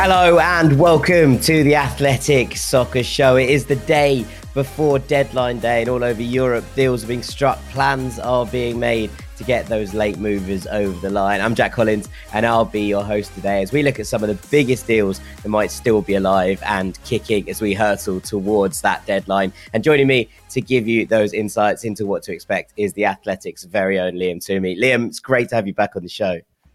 Hello and welcome to the Athletic Soccer Show. It is the day before deadline day and all over Europe deals are being struck, plans are being made to get those late movers over the line. I'm Jack Collins and I'll be your host today as we look at some of the biggest deals that might still be alive and kicking as we hurtle towards that deadline. And joining me to give you those insights into what to expect is the Athletic's very own Liam Toomey. Liam, it's great to have you back on the show.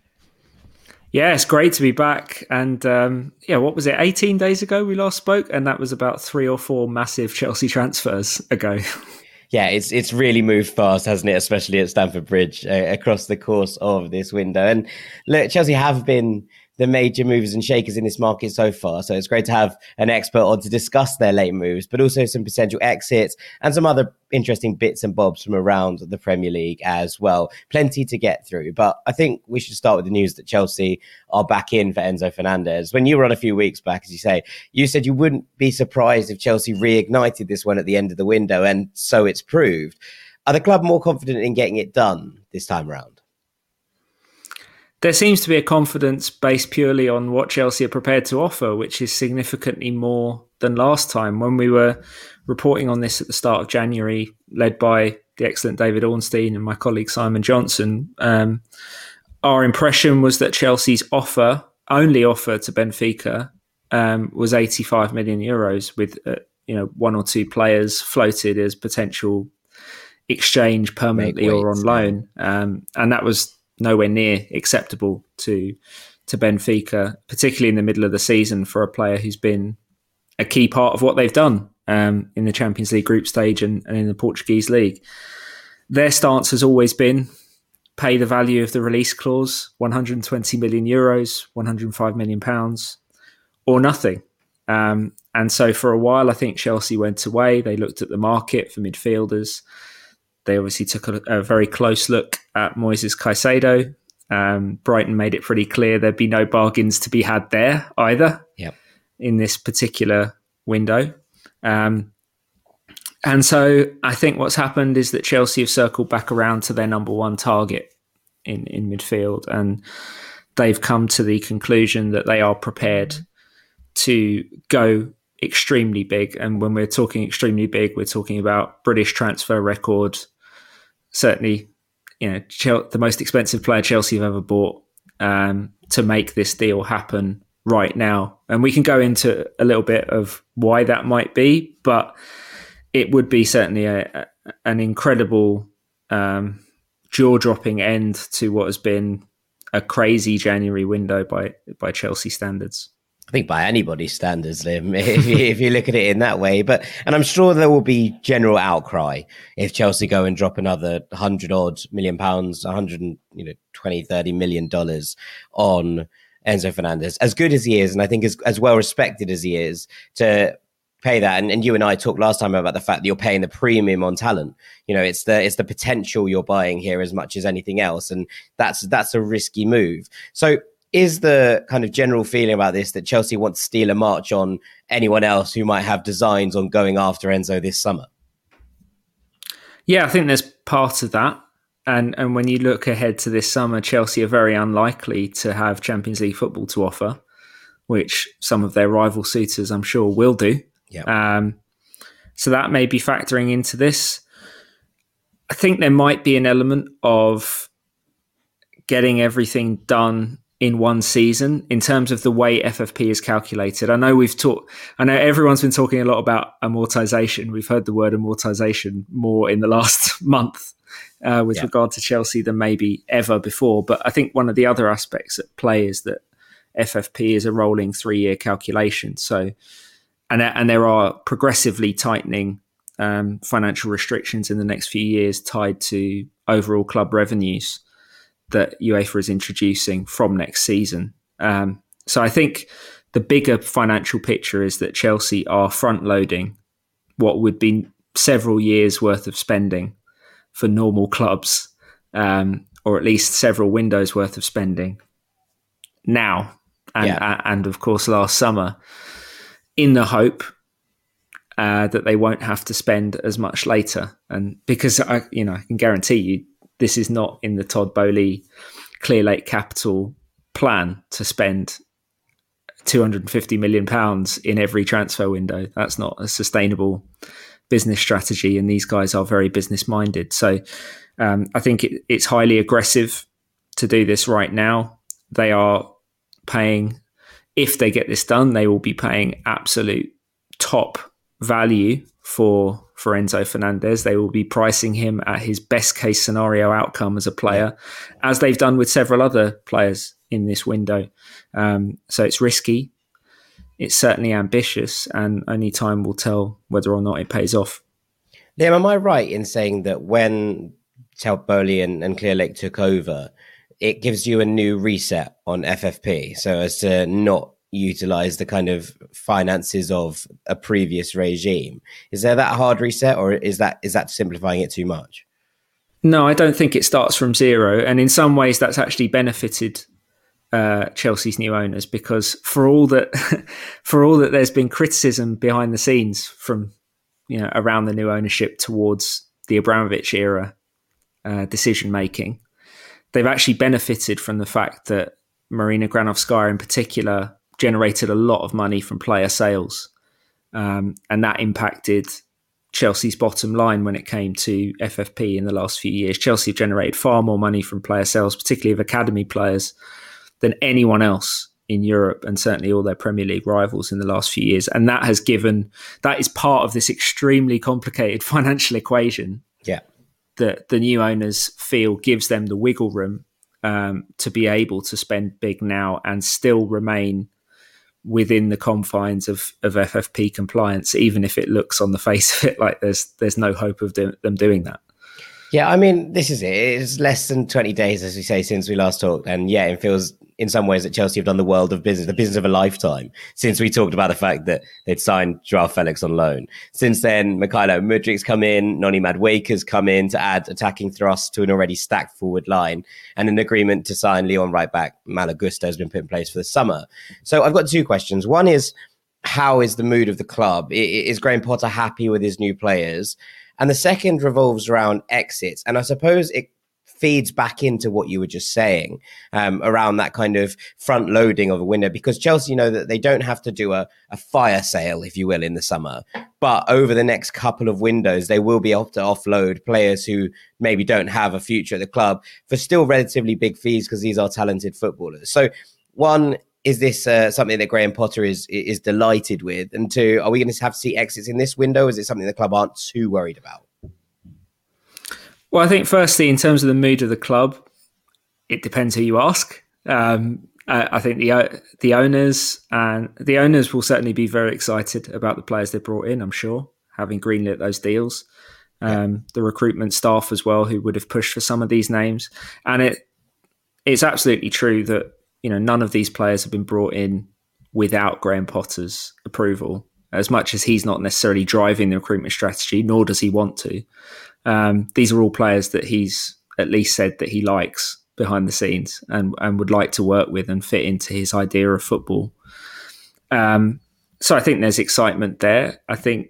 Yeah, it's great to be back. And what was it? 18 days ago we last spoke, and that was about 3 or 4 massive Chelsea transfers ago. Yeah, it's really moved fast, hasn't it? Especially at Stamford Bridge across the course of this window. And look, Chelsea have been the major movers and shakers in this market so far. So it's great to have an expert on to discuss their late moves, but also some potential exits and some other interesting bits and bobs from around the Premier League as well. Plenty to get through. But I think we should start with the news that Chelsea are back in for Enzo Fernandez. When you were on a few weeks back, as you say, you said you wouldn't be surprised if Chelsea reignited this one at the end of the window, and so it's proved. Are the club more confident in getting it done this time around? There seems to be a confidence based purely on what Chelsea are prepared to offer, which is significantly more than last time. When we were reporting on this at the start of January, led by the excellent David Ornstein and my colleague Simon Johnson, our impression was that Chelsea's only offer to Benfica, was 85 million euros with 1 or 2 players floated as potential exchange permanently or on loan. And that was nowhere near acceptable to Benfica, particularly in the middle of the season for a player who's been a key part of what they've done in the Champions League group stage and in the Portuguese league. Their stance has always been pay the value of the release clause, 120 million euros, 105 million pounds, or nothing. And so for a while, I think Chelsea went away. They looked at the market for midfielders. They obviously took a very close look at Moises Caicedo. Brighton made it pretty clear there'd be no bargains to be had there either in this particular window. And so I think what's happened is that Chelsea have circled back around to their number one target in midfield. And they've come to the conclusion that they are prepared to go extremely big. And when we're talking extremely big, we're talking about British transfer record. Certainly, the most expensive player Chelsea have ever bought to make this deal happen right now. And we can go into a little bit of why that might be, but it would be certainly an incredible jaw-dropping end to what has been a crazy January window by Chelsea standards. I think by anybody's standards, Liam, if you look at it in that way. And I'm sure there will be general outcry if Chelsea go and drop another 100-odd million pounds, 120, $30 million on Enzo Fernandez. As good as he is, and I think as well respected as he is, to pay that. And you and I talked last time about the fact that you're paying the premium on talent. It's the potential you're buying here as much as anything else. And that's a risky move. So is the kind of general feeling about this that Chelsea want to steal a march on anyone else who might have designs on going after Enzo this summer? Yeah, I think there's part of that. And when you look ahead to this summer, Chelsea are very unlikely to have Champions League football to offer, which some of their rival suitors, I'm sure, will do. Yeah. So that may be factoring into this. I think there might be an element of getting everything done in one season in terms of the way FFP is calculated. I know everyone's been talking a lot about amortization. We've heard the word amortization more in the last month with regard to Chelsea than maybe ever before. But I think one of the other aspects at play is that FFP is a rolling 3-year calculation. So, and there are progressively tightening financial restrictions in the next few years tied to overall club revenues that UEFA is introducing from next season. So I think the bigger financial picture is that Chelsea are front-loading what would be several years' worth of spending for normal clubs, or at least several windows' worth of spending now and of course last summer, in the hope that they won't have to spend as much later. And because I can guarantee you, this is not in the Todd Boehly Clearlake Capital plan to spend £250 million in every transfer window. That's not a sustainable business strategy, and these guys are very business minded. So I think it's highly aggressive to do this right now. They are paying, if they get this done, they will be paying absolute top value for Enzo Fernandez. They will be pricing him at his best case scenario outcome as a player, as they've done with several other players in this window. So it's risky. It's certainly ambitious, and only time will tell whether or not it pays off. Liam, am I right in saying that when Todd Boehly and Clearlake took over, it gives you a new reset on FFP, so as to not utilize the kind of finances of a previous regime? Is there that hard reset, or is that simplifying it too much? No, I don't think it starts from zero, and in some ways that's actually benefited Chelsea's new owners, because for all that there's been criticism behind the scenes from around the new ownership towards the Abramovich era decision making, they've actually benefited from the fact that Marina Granovskaya in particular generated a lot of money from player sales, and that impacted Chelsea's bottom line when it came to FFP in the last few years. Chelsea have generated far more money from player sales, particularly of academy players, than anyone else in Europe, and certainly all their Premier League rivals in the last few years. And that is part of this extremely complicated financial equation that the new owners feel gives them the wiggle room to be able to spend big now and still remain within the confines of FFP compliance, even if it looks on the face of it like there's no hope of them doing that. Yeah, I mean, this is it. It's less than 20 days, as we say, since we last talked. And yeah, it feels in some ways that Chelsea have done the world of business, the business of a lifetime, since we talked about the fact that they'd signed Joao Felix on loan. Since then, Mykhailo Mudrik's come in, Noni Madueka's come in to add attacking thrust to an already stacked forward line, and an agreement to sign Lyon right back Malo Gusto has been put in place for the summer. So I've got two questions. One is, how is the mood of the club? Is Graham Potter happy with his new players? And the second revolves around exits. And I suppose it feeds back into what you were just saying around that kind of front loading of a window, because Chelsea know that they don't have to do a fire sale, if you will, in the summer. But over the next couple of windows, they will be able to offload players who maybe don't have a future at the club for still relatively big fees, because these are talented footballers. So one, is this something that Graham Potter is delighted with? And two, are we going to have to see exits in this window? Is it something the club aren't too worried about? Well, I think firstly, in terms of the mood of the club, it depends who you ask. I think the owners will certainly be very excited about the players they brought in, I'm sure, having greenlit those deals. The recruitment staff as well, who would have pushed for some of these names. And it's absolutely true that none of these players have been brought in without Graham Potter's approval, as much as he's not necessarily driving the recruitment strategy, nor does he want to. These are all players that he's at least said that he likes behind the scenes and would like to work with and fit into his idea of football. So I think there's excitement there. I think,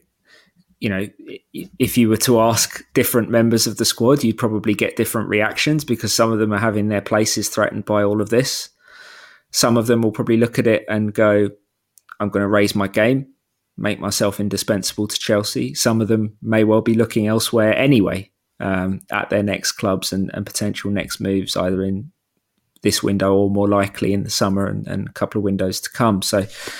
if you were to ask different members of the squad, you'd probably get different reactions, because some of them are having their places threatened by all of this. Some of them will probably look at it and go, I'm going to raise my game, make myself indispensable to Chelsea. Some of them may well be looking elsewhere anyway, at their next clubs and potential next moves, either in this window or more likely in the summer and a couple of windows to come. So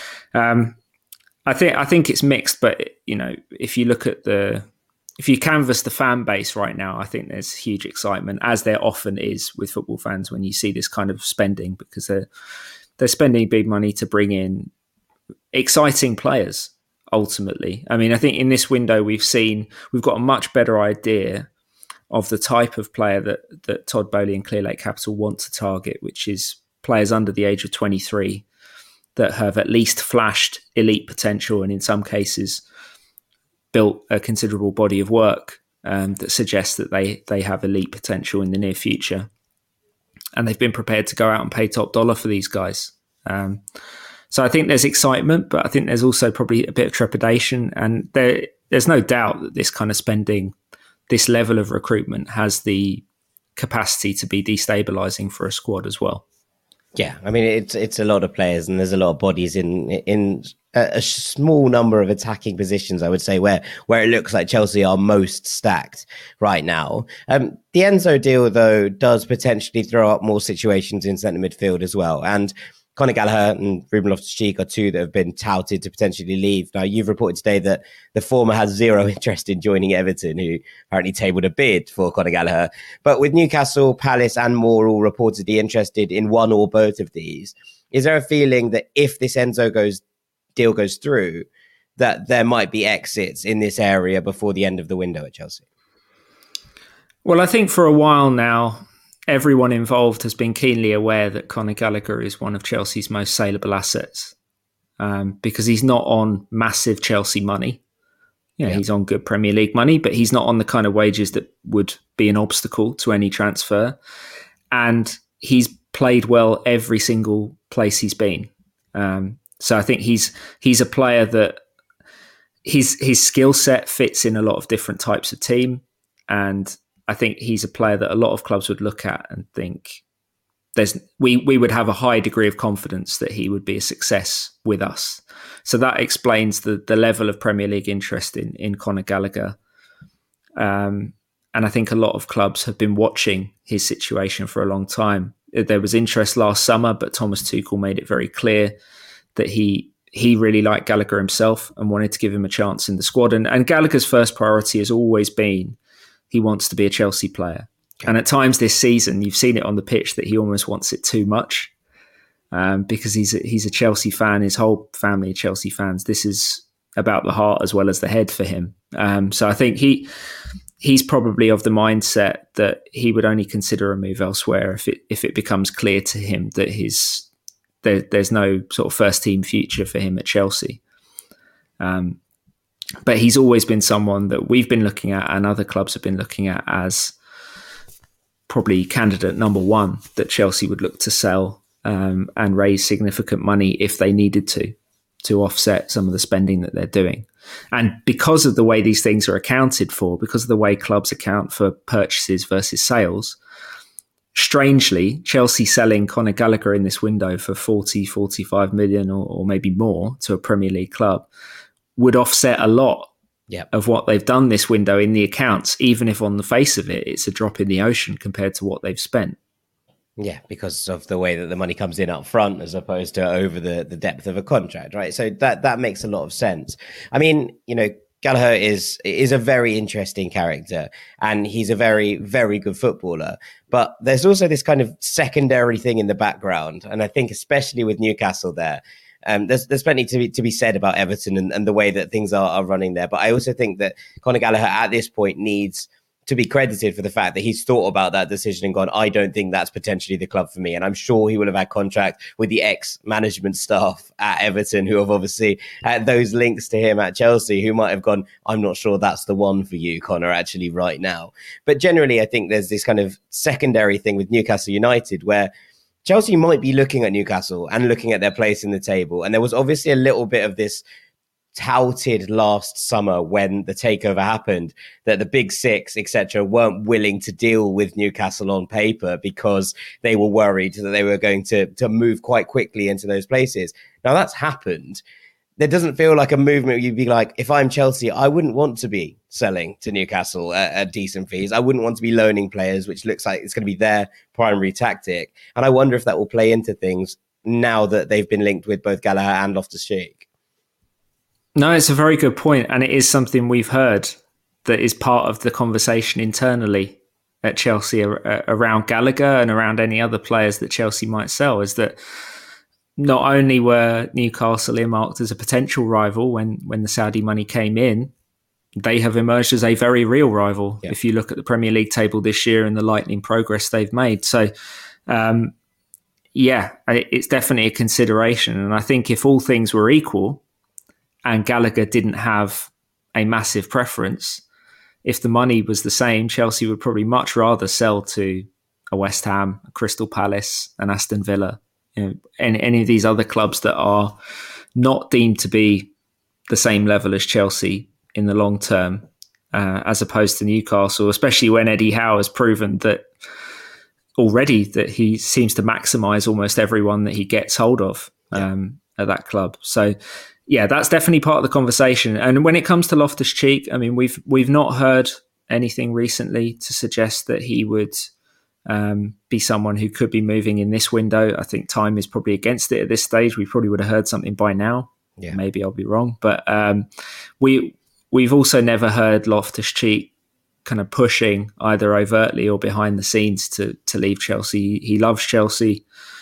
I think it's mixed, but if you look at if you canvass the fan base right now, I think there's huge excitement, as there often is with football fans when you see this kind of spending, because they're spending big money to bring in exciting players, ultimately. I mean, I think in this window we've got a much better idea of the type of player that Todd Boehly and Clearlake Capital want to target, which is players under the age of 23 that have at least flashed elite potential, and in some cases built a considerable body of work that suggests that they have elite potential in the near future. And they've been prepared to go out and pay top dollar for these guys. So I think there's excitement, but I think there's also probably a bit of trepidation. And there's no doubt that this kind of spending, this level of recruitment, has the capacity to be destabilising for a squad as well. Yeah, I mean it's a lot of players, and there's a lot of bodies in a small number of attacking positions. I would say where it looks like Chelsea are most stacked right now. The Enzo deal though does potentially throw up more situations in centre midfield as well, and Conor Gallagher and Ruben Loftus-Cheek are two that have been touted to potentially leave. Now, you've reported today that the former has zero interest in joining Everton, who apparently tabled a bid for Conor Gallagher. But with Newcastle, Palace and more all reportedly interested in one or both of these, is there a feeling that if this Enzo deal goes through, that there might be exits in this area before the end of the window at Chelsea? Well, I think for a while now, everyone involved has been keenly aware that Conor Gallagher is one of Chelsea's most saleable assets, because he's not on massive Chelsea money. He's on good Premier League money, but he's not on the kind of wages that would be an obstacle to any transfer. And he's played well every single place he's been. So I think he's a player that his skill set fits in a lot of different types of team, and I think he's a player that a lot of clubs would look at and think we would have a high degree of confidence that he would be a success with us. So that explains the level of Premier League interest in Conor Gallagher. And I think a lot of clubs have been watching his situation for a long time. There was interest last summer, but Thomas Tuchel made it very clear that he really liked Gallagher himself and wanted to give him a chance in the squad. And Gallagher's first priority has always been he wants to be a Chelsea player. And at times this season, you've seen it on the pitch that he almost wants it too much, because he's a Chelsea fan. His whole family are Chelsea fans. This is about the heart as well as the head for him. So I think he's probably of the mindset that he would only consider a move elsewhere if it becomes clear to him that there's no sort of first team future for him at Chelsea. But he's always been someone that we've been looking at and other clubs have been looking at as probably candidate number one that Chelsea would look to sell and raise significant money if they needed to offset some of the spending that they're doing. And because of the way these things are accounted for, because of the way clubs account for purchases versus sales, strangely, Chelsea selling Conor Gallagher in this window for 40, 45 million or maybe more to a Premier League club would offset a lot of what they've done this window in the accounts, even if on the face of it, it's a drop in the ocean compared to what they've spent. Yeah, because of the way that the money comes in up front as opposed to over the depth of a contract, right? So that makes a lot of sense. I mean, Gallagher is a very interesting character and he's a very, very good footballer. But there's also this kind of secondary thing in the background. And I think especially with Newcastle there, there's plenty to be said about Everton and the way that things are running there. But I also think that Conor Gallagher at this point needs to be credited for the fact that he's thought about that decision and gone, I don't think that's potentially the club for me. And I'm sure he will have had contact with the ex-management staff at Everton who have obviously had those links to him at Chelsea, who might have gone, I'm not sure that's the one for you, Conor, actually right now. But generally, I think there's this kind of secondary thing with Newcastle United where Chelsea might be looking at Newcastle and looking at their place in the table. And there was obviously a little bit of this touted last summer when the takeover happened that the big six, etc., weren't willing to deal with Newcastle on paper because they were worried that they were going to move quite quickly into those places. Now that's happened. There doesn't feel like a movement you'd be like, if I'm Chelsea, I wouldn't want to be selling to Newcastle at decent fees. I wouldn't want to be loaning players, which looks like it's going to be their primary tactic. And I wonder if that will play into things now that they've been linked with both Gallagher and Loftus-Cheek. No, it's a very good point. And it is something we've heard that is part of the conversation internally at Chelsea around Gallagher and around any other players that Chelsea might sell, is that not only were Newcastle earmarked as a potential rival when the Saudi money came in, they have emerged as a very real rival. Yeah. If you look at the Premier League table this year and the lightning progress they've made. So, it's definitely a consideration. And I think if all things were equal and Gallagher didn't have a massive preference, if the money was the same, Chelsea would probably much rather sell to a West Ham, a Crystal Palace, an Aston Villa, and any of these other clubs that are not deemed to be the same level as Chelsea in the long term, as opposed to Newcastle, especially when Eddie Howe has proven that already that he seems to maximise almost everyone that he gets hold of at that club. So, yeah, that's definitely part of the conversation. And when it comes to Loftus-Cheek, I mean, we've not heard anything recently to suggest that he would be someone who could be moving in this window. I think time is probably against it at this stage. We probably would have heard something by now. Yeah. Maybe I'll be wrong, but we've also never heard Loftus-Cheek kind of pushing either overtly or behind the scenes to leave Chelsea. He loves Chelsea.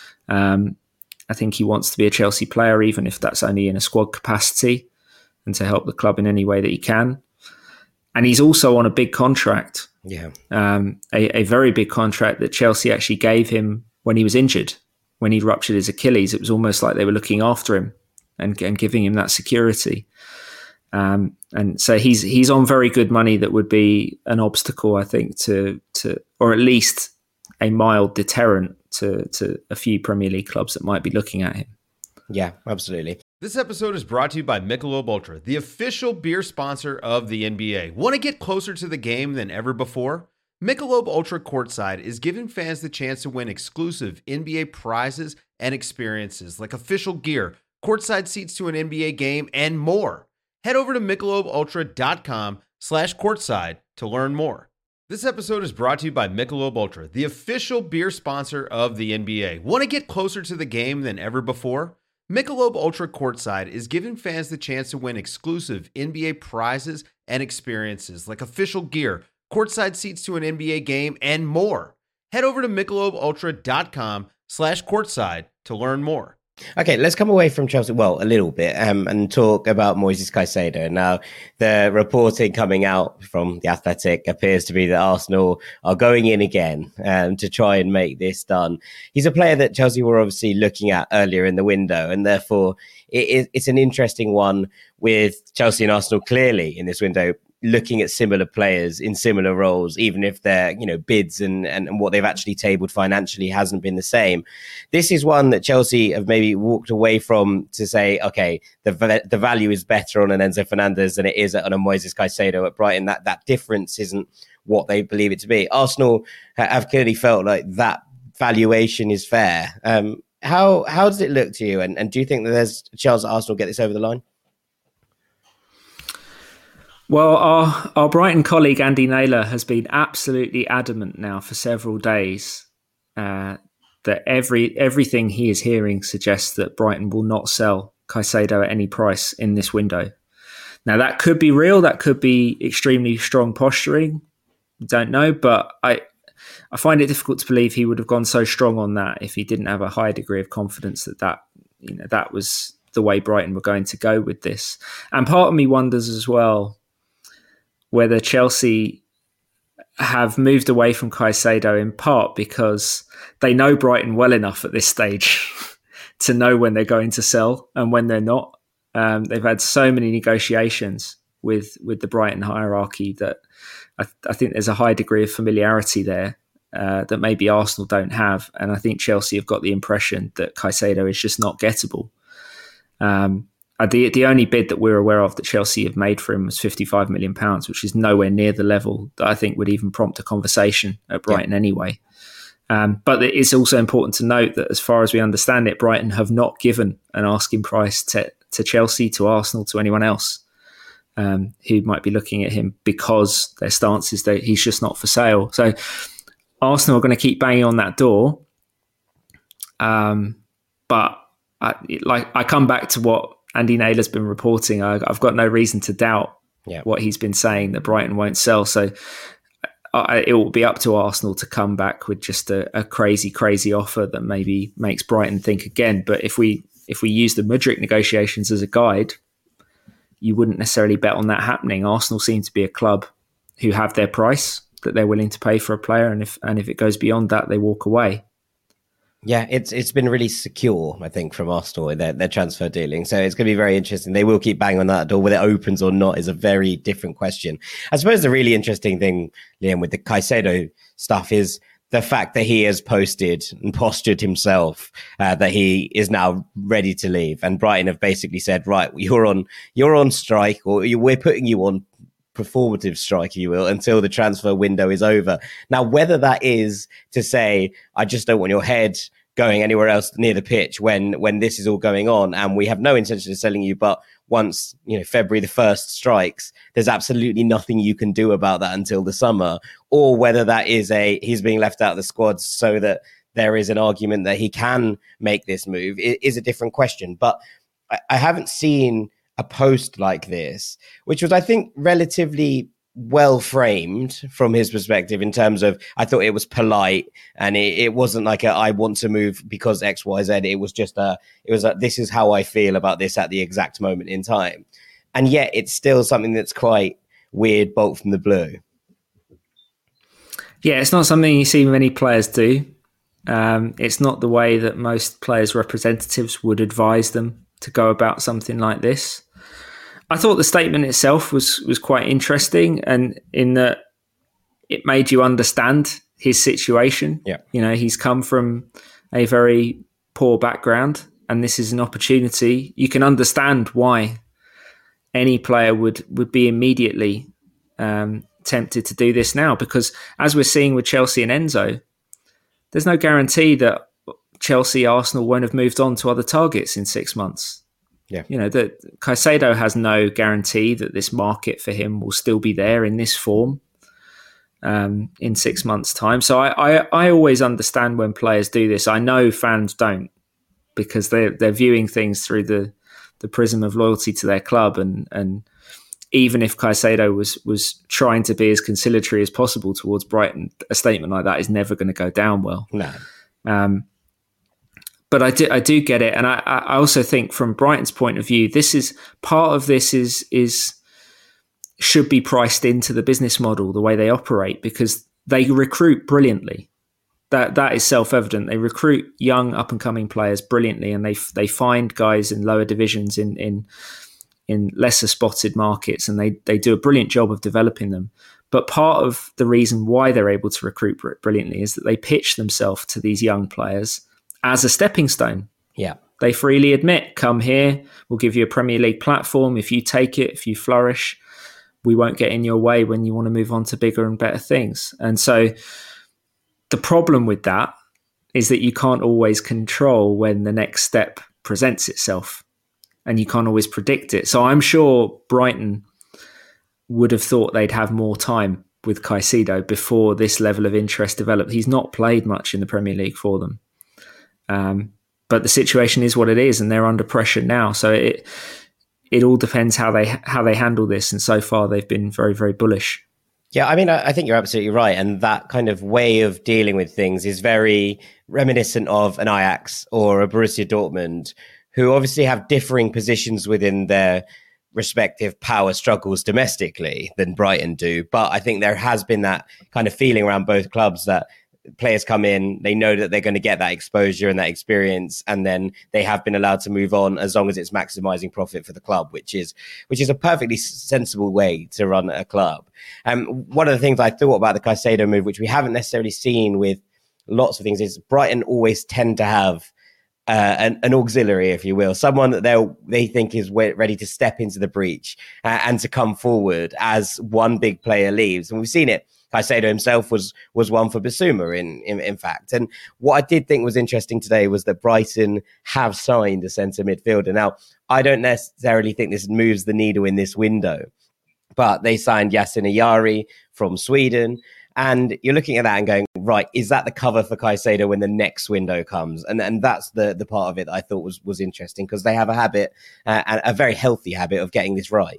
I think he wants to be a Chelsea player, even if that's only in a squad capacity, and to help the club in any way that he can. And he's also on a big contract. Yeah, a very big contract that Chelsea actually gave him when he was injured, when he ruptured his Achilles. It was almost like they were looking after him and giving him that security. And so he's on very good money that would be an obstacle, I think, to or at least a mild deterrent to a few Premier League clubs that might be looking at him. Yeah, absolutely. This episode is brought to you by Michelob Ultra, the official beer sponsor of the NBA. Want to get closer to the game than ever before? Michelob Ultra Courtside is giving fans the chance to win exclusive NBA prizes and experiences like official gear, courtside seats to an NBA game, and more. Head over to MichelobUltra.com/courtside to learn more. This episode is brought to you by Michelob Ultra, the official beer sponsor of the NBA. Want to get closer to the game than ever before? Michelob Ultra Courtside is giving fans the chance to win exclusive NBA prizes and experiences like official gear, courtside seats to an NBA game, and more. Head over to MichelobUltra.com/courtside to learn more. Okay, let's come away from Chelsea, well, a little bit, and talk about Moises Caicedo. Now, the reporting coming out from The Athletic appears to be that Arsenal are going in again to try and make this done. He's a player that Chelsea were obviously looking at earlier in the window, and therefore it's an interesting one with Chelsea and Arsenal clearly in this window looking at similar players in similar roles, even if their bids and what they've actually tabled financially hasn't been the same. This is one that Chelsea have maybe walked away from to say, okay, the value is better on an Enzo Fernandez than it is on a Moises Caicedo at Brighton. That difference isn't what they believe it to be. Arsenal have clearly felt like that valuation is fair. How does it look to you? And do you think that there's a chance that Arsenal get this over the line? Well, our Brighton colleague Andy Naylor has been absolutely adamant now for several days that everything he is hearing suggests that Brighton will not sell Caicedo at any price in this window. Now, that could be real. That could be extremely strong posturing. Don't know, but I find it difficult to believe he would have gone so strong on that if he didn't have a high degree of confidence that was the way Brighton were going to go with this. And part of me wonders as well whether Chelsea have moved away from Caicedo in part because they know Brighton well enough at this stage to know when they're going to sell and when they're not. They've had so many negotiations with the Brighton hierarchy that I think there's a high degree of familiarity there that maybe Arsenal don't have. And I think Chelsea have got the impression that Caicedo is just not gettable. The only bid that we're aware of that Chelsea have made for him was £55 million, which is nowhere near the level that I think would even prompt a conversation at Brighton anyway. But it's also important to note that as far as we understand it, Brighton have not given an asking price to Chelsea, to Arsenal, to anyone else who might be looking at him because their stance is that he's just not for sale. So Arsenal are going to keep banging on that door. But I come back to what Andy Naylor's been reporting. I've got no reason to doubt what he's been saying, that Brighton won't sell. So it will be up to Arsenal to come back with just a crazy, crazy offer that maybe makes Brighton think again. But if we use the Mudryk negotiations as a guide, you wouldn't necessarily bet on that happening. Arsenal seem to be a club who have their price that they're willing to pay for a player, and if it goes beyond that, they walk away. Yeah, it's been really secure, I think, from Arsenal in their transfer dealing. So it's going to be very interesting. They will keep banging on that door. Whether it opens or not is a very different question. I suppose the really interesting thing, Liam, with the Caicedo stuff is the fact that he has posted and postured himself that he is now ready to leave. And Brighton have basically said, right, you're on strike, or we're putting you on performative strike, if you will, until the transfer window is over. Now, whether that is to say, I just don't want your head going anywhere else near the pitch when this is all going on, and we have no intention of selling you, but once February the 1st strikes, there's absolutely nothing you can do about that until the summer, or whether that is he's being left out of the squad so that there is an argument that he can make this move, is a different question. But I haven't seen a post like this, which was, I think, relatively well framed from his perspective in terms of, I thought it was polite, and it wasn't like I want to move because X, Y, Z. It was just this is how I feel about this at the exact moment in time. And yet it's still something that's quite weird, bolt from the blue. Yeah, it's not something you see many players do. It's not the way that most players' representatives would advise them to go about something like this. I thought the statement itself was quite interesting, and in that it made you understand his situation. Yeah. He's come from a very poor background, and this is an opportunity. You can understand why any player would be immediately tempted to do this now, because as we're seeing with Chelsea and Enzo, there's no guarantee that Chelsea, Arsenal won't have moved on to other targets in 6 months. Yeah. That Caicedo has no guarantee that this market for him will still be there in this form in 6 months' time. So I always understand when players do this. I know fans don't, because they're viewing things through the prism of loyalty to their club, and even if Caicedo was trying to be as conciliatory as possible towards Brighton, a statement like that is never going to go down well. No. But I do get it, and I also think from Brighton's point of view, this is part of this is should be priced into the business model, the way they operate, because they recruit brilliantly. That is self-evident. They recruit young up and coming players brilliantly, and they find guys in lower divisions in lesser spotted markets, and they do a brilliant job of developing them. But part of the reason why they're able to recruit brilliantly is that they pitch themselves to these young players as a stepping stone. Yeah. They freely admit, come here, we'll give you a Premier League platform. If you take it, if you flourish, we won't get in your way when you want to move on to bigger and better things. And so the problem with that is that you can't always control when the next step presents itself, and you can't always predict it. So I'm sure Brighton would have thought they'd have more time with Caicedo before this level of interest developed. He's not played much in the Premier League for them. But the situation is what it is, and they're under pressure now. So it all depends how they handle this. And so far, they've been very, very bullish. Yeah, I mean, I think you're absolutely right. And that kind of way of dealing with things is very reminiscent of an Ajax or a Borussia Dortmund, who obviously have differing positions within their respective power struggles domestically than Brighton do. But I think there has been that kind of feeling around both clubs that players come in, they know that they're going to get that exposure and that experience, and then they have been allowed to move on as long as it's maximizing profit for the club, which is a perfectly sensible way to run a club. One of the things I thought about the Caicedo move, which we haven't necessarily seen with lots of things, is Brighton always tend to have an auxiliary, if you will, someone that they think is ready to step into the breach and to come forward as one big player leaves. And we've seen it. Caicedo himself was one for Bissouma, in fact. And what I did think was interesting today was that Brighton have signed a centre midfielder. Now, I don't necessarily think this moves the needle in this window, but they signed Yasin Ayari from Sweden. And you're looking at that and going, right, is that the cover for Caicedo when the next window comes? And that's the part of it that I thought was interesting, because they have a habit, a very healthy habit, of getting this right.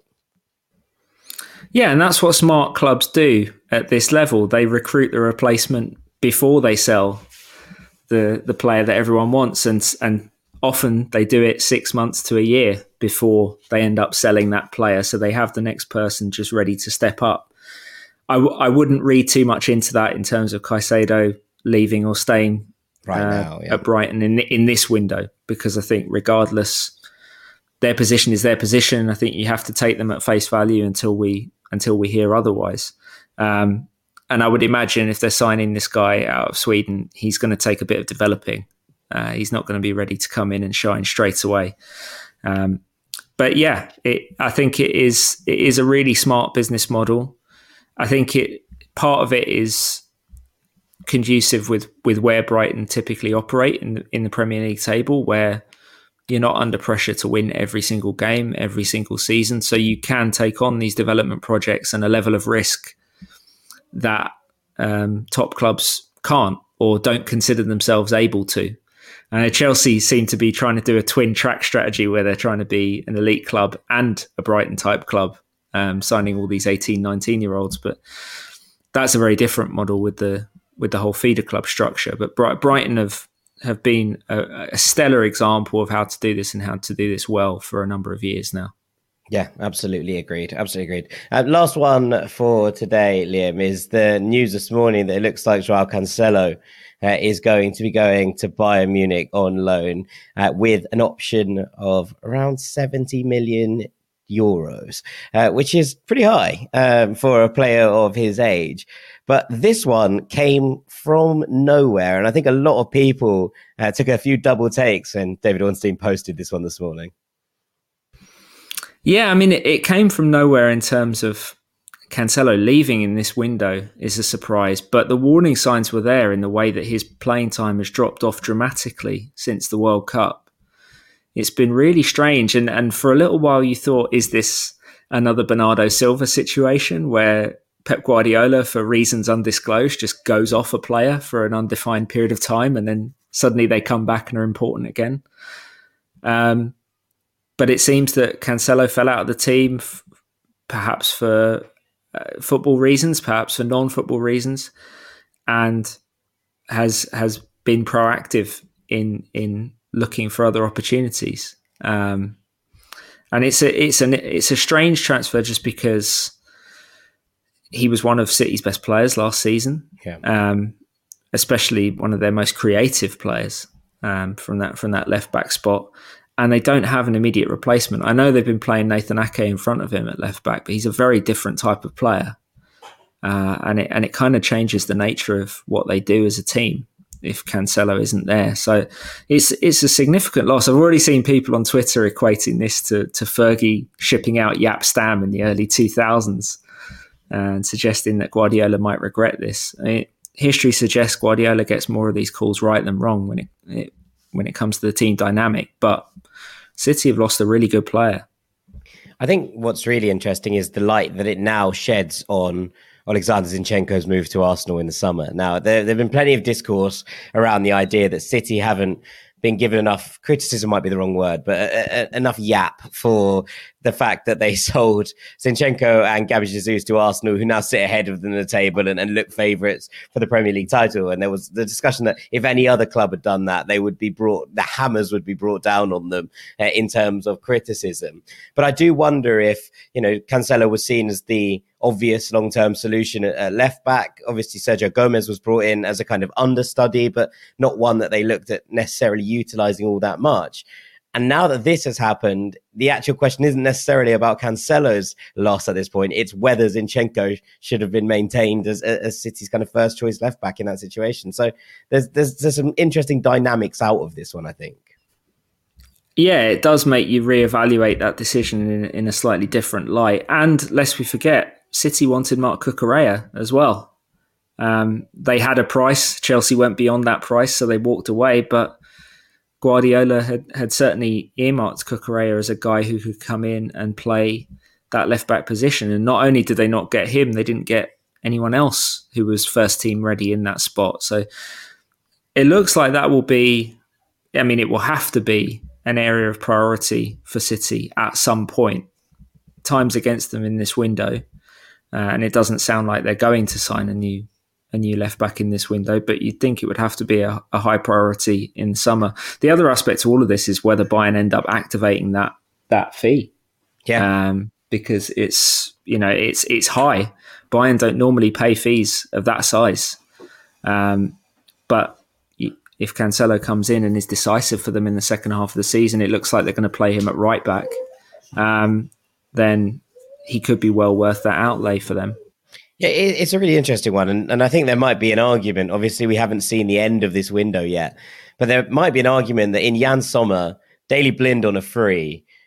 Yeah, and that's what smart clubs do at this level. They recruit the replacement before they sell the player that everyone wants, and often they do it 6 months to a year before they end up selling that player, so they have the next person just ready to step up. I wouldn't read too much into that in terms of Caicedo leaving or staying now, at Brighton in this window, because I think regardless, their position is their position. I think you have to take them at face value until we hear otherwise. And I would imagine if they're signing this guy out of Sweden, he's going to take a bit of developing. He's not going to be ready to come in and shine straight away. But yeah, I think it is a really smart business model. I think part of it is conducive with where Brighton typically operate in the Premier League table, where you're not under pressure to win every single game, every single season. So you can take on these development projects and a level of risk that top clubs can't or don't consider themselves able to. Chelsea seem to be trying to do a twin track strategy where they're trying to be an elite club and a Brighton type club, signing all these 18, 19-year-olds. But that's a very different model with the whole feeder club structure. But Brighton have been a stellar example of how to do this and how to do this well for a number of years now. Yeah, absolutely agreed. Last one for today, Liam, is the news this morning that it looks like Joao Cancelo is going to be going to Bayern Munich on loan with an option of around 70 million euros, which is pretty high for a player of his age. But this one came from nowhere. And I think a lot of people took a few double takes when David Ornstein posted this one this morning. Yeah, I mean, it came from nowhere in terms of Cancelo leaving in this window is a surprise. But the warning signs were there in the way that his playing time has dropped off dramatically since the World Cup. It's been really strange. And for a little while you thought, is this another Bernardo Silva situation where Pep Guardiola, for reasons undisclosed, just goes off a player for an undefined period of time and then suddenly they come back and are important again? But it seems that Cancelo fell out of the team, perhaps for football reasons, perhaps for non-football reasons, and has been proactive in looking for other opportunities. And it's a strange transfer just because he was one of City's best players last season, especially one of their most creative players from that left back spot. And they don't have an immediate replacement. I know they've been playing Nathan Ake in front of him at left back, but he's a very different type of player, and it kind of changes the nature of what they do as a team if Cancelo isn't there. So it's a significant loss. I've already seen people on Twitter equating this to Fergie shipping out Jaap Stam in the early 2000s and suggesting that Guardiola might regret this. I mean, history suggests Guardiola gets more of these calls right than wrong when it comes to the team dynamic, but City have lost a really good player. I think what's really interesting is the light that it now sheds on Alexander Zinchenko's move to Arsenal in the summer. Now, there have been plenty of discourse around the idea that City haven't been given enough, criticism might be the wrong word, but enough yap for the fact that they sold Zinchenko and Gabi Jesus to Arsenal, who now sit ahead of them in the table and look favourites for the Premier League title. And there was the discussion that if any other club had done that, the hammers would be brought down on them in terms of criticism. But I do wonder if, Cancelo was seen as the obvious long-term solution at left back. Obviously, Sergio Gomez was brought in as a kind of understudy, but not one that they looked at necessarily utilising all that much. And now that this has happened, the actual question isn't necessarily about Cancelo's loss at this point. It's whether Zinchenko should have been maintained as City's kind of first choice left back in that situation. So there's some interesting dynamics out of this one, I think. Yeah, it does make you reevaluate that decision in a slightly different light. And lest we forget, City wanted Marc Cucurella as well. They had a price. Chelsea went beyond that price, so they walked away. But Guardiola had certainly earmarked Cucurella as a guy who could come in and play that left-back position. And not only did they not get him, they didn't get anyone else who was first-team ready in that spot. So it looks like that will be, it will have to be an area of priority for City at some point. Time's against them in this window. And it doesn't sound like they're going to sign a new left back in this window, but you'd think it would have to be a high priority in summer. The other aspect to all of this is whether Bayern end up activating that fee. Yeah. Because it's high. Bayern don't normally pay fees of that size. But if Cancelo comes in and is decisive for them in the second half of the season, it looks like they're going to play him at right back. Then he could be well worth that outlay for them. Yeah, it's a really interesting one. And I think there might be an argument. Obviously, we haven't seen the end of this window yet. But there might be an argument that in Jan Sommer, Daley Blind on a free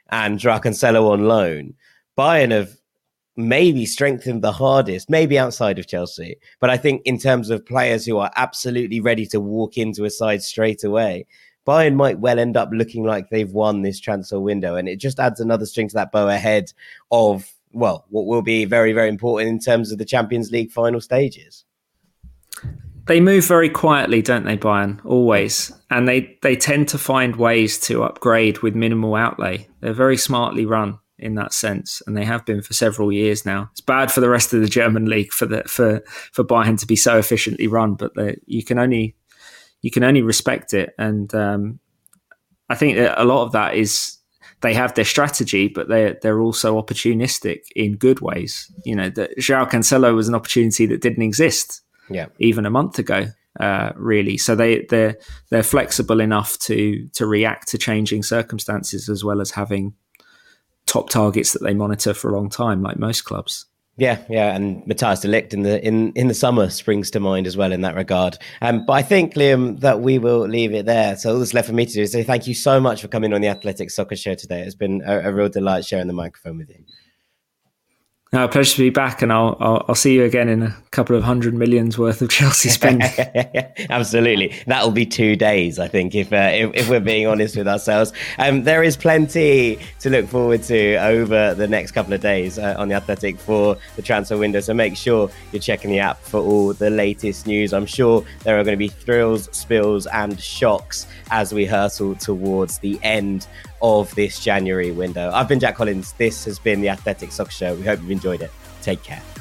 and Joao Cancelo on loan, Bayern have maybe strengthened the hardest, maybe outside of Chelsea. But I think in terms of players who are absolutely ready to walk into a side straight away, Bayern might well end up looking like they've won this transfer window. And it just adds another string to that bow ahead of, well, what will be very, very important in terms of the Champions League final stages. They move very quietly, don't they, Bayern? Always. And they tend to find ways to upgrade with minimal outlay. They're very smartly run in that sense, and they have been for several years now. It's bad for the rest of the German league for Bayern to be so efficiently run, but you can only respect it. And I think that a lot of that is they have their strategy, but they're also opportunistic in good ways. You know, Joao Cancelo was an opportunity that didn't exist even a month ago, really. So they're flexible enough to react to changing circumstances, as well as having top targets that they monitor for a long time, like most clubs. Yeah, and Matthias de Ligt in the summer springs to mind as well in that regard. But I think, Liam, that we will leave it there. So all that's left for me to do is say thank you so much for coming on the Athletic Soccer Show today. It's been a real delight sharing the microphone with you. No, pleasure to be back, and I'll see you again in a couple of 100 millions worth of Chelsea spending. Absolutely, that'll be 2 days, I think, if we're being honest with ourselves. There is plenty to look forward to over the next couple of days on the Athletic for the transfer window. So make sure you're checking the app for all the latest news. I'm sure there are going to be thrills, spills, and shocks as we hurtle towards the end of this January window. I've been Jack Collins. This has been the Athletic Soccer Show. We hope you've enjoyed it. Take care.